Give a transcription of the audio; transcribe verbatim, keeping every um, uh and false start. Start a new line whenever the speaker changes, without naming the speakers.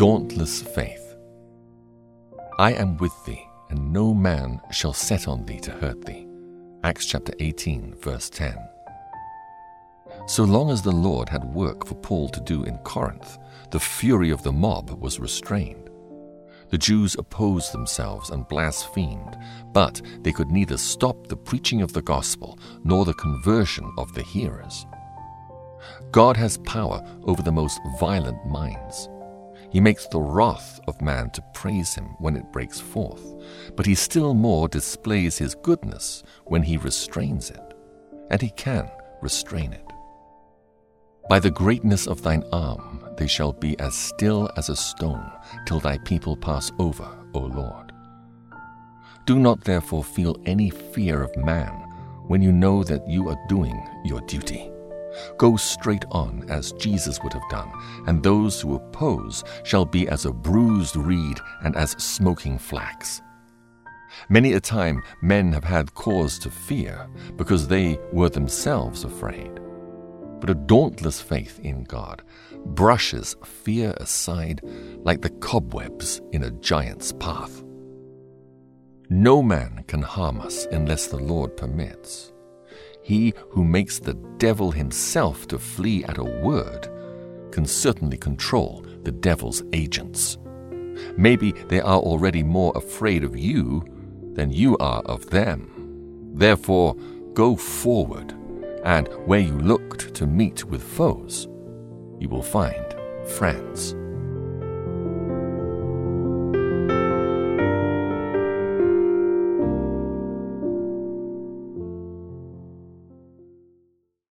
dauntless faith. I am with thee, and no man shall set on thee to hurt thee. Acts chapter eighteen, verse ten. So long as the Lord had work for Paul to do in Corinth, the fury of the mob was restrained. The Jews opposed themselves and blasphemed, but they could neither stop the preaching of the gospel nor the conversion of the hearers. God has power over the most violent minds. He makes the wrath of man to praise him when it breaks forth, but he still more displays his goodness when he restrains it, and he can restrain it. By the greatness of thine arm they shall be as still as a stone till thy people pass over, O Lord. Do not therefore feel any fear of man when you know that you are doing your duty. Go straight on as Jesus would have done, and those who oppose shall be as a bruised reed and as smoking flax. Many a time men have had cause to fear because they were themselves afraid. But a dauntless faith in God brushes fear aside like the cobwebs in a giant's path. No man can harm us unless the Lord permits. He who makes the devil himself to flee at a word can certainly control the devil's agents. Maybe they are already more afraid of you than you are of them. Therefore, go forward, and where you looked to meet with foes, you will find friends.